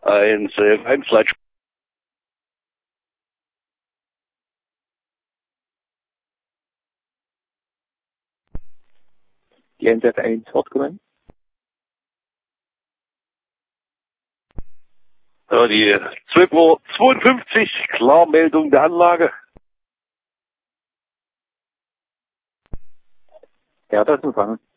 ein Slide. Die NZ1 fortgenommen. Die 12:52 Uhr, Klarmeldung der Anlage. Ja, das empfangen.